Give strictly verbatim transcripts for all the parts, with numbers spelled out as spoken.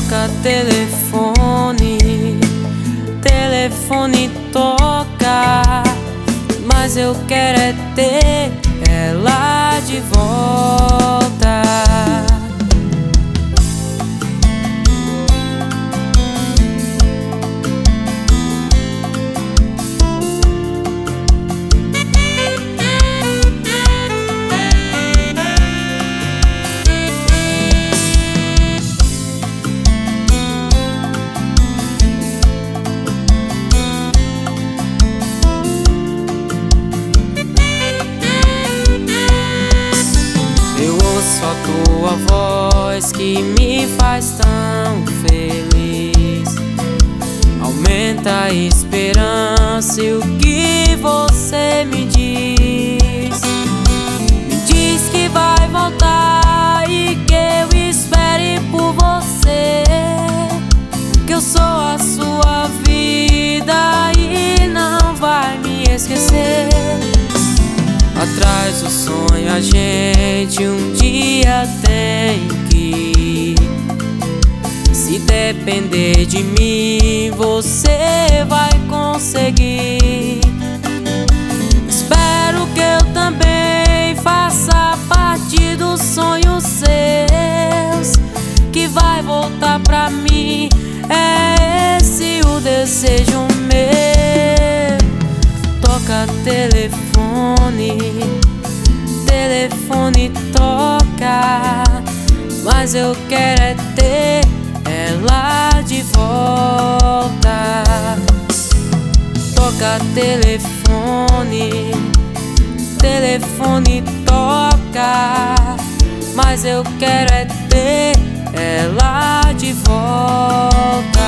Toca telefone, telefone toca, mas eu quero é ter ela de volta. Só tua voz que me faz tão feliz. Aumenta a esperança e o que você me diz. Me diz que vai voltar e que eu espere por você, que eu sou a sua vida e não vai me esquecer. Atrás do sonho a gente um dia tem que ir. Se depender de mim, você vai conseguir. Espero que eu também faça parte dos sonhos seus, que vai voltar pra mim. É esse o desejo meu. Toca telefone, telefone toca, mas eu quero é ter ela de volta. Toca telefone, telefone toca, mas eu quero é ter ela de volta.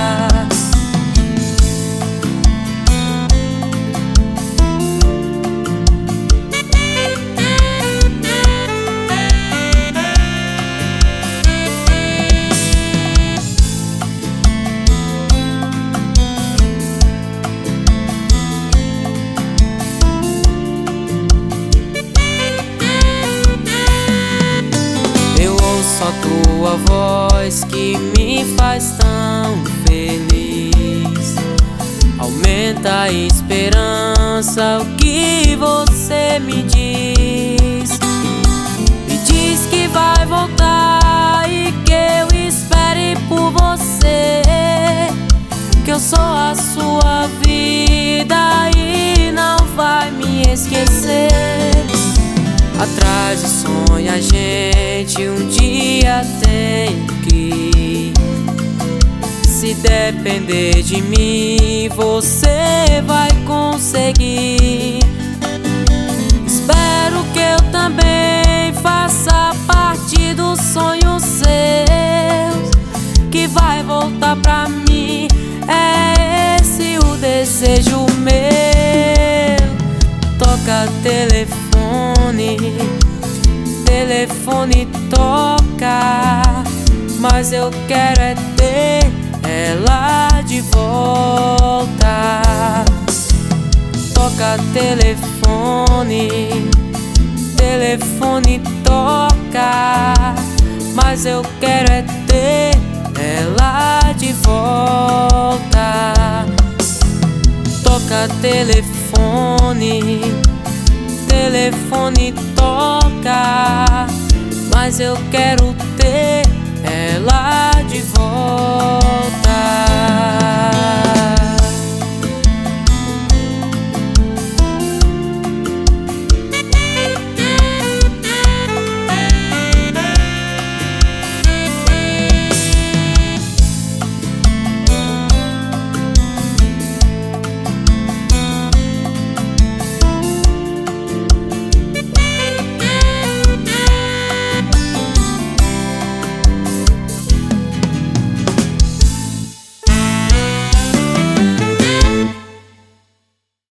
Só tua voz que me faz tão feliz. Aumenta a esperança, o que você me diz. Me diz que vai voltar e que eu espere por você, que eu sou a sua vida e não vai me esquecer. Atrás do sonho a gente um dia tem que ir. Se depender de mim, você vai conseguir. Espero que eu também faça parte dos sonhos seus, que vai voltar pra mim. É esse o desejo meu. Toca telefone, telefone toca, mas eu quero é ter ela de volta. Toca telefone, telefone toca, mas eu quero é ter ela de volta. Toca telefone, telefone toca, mas eu quero ter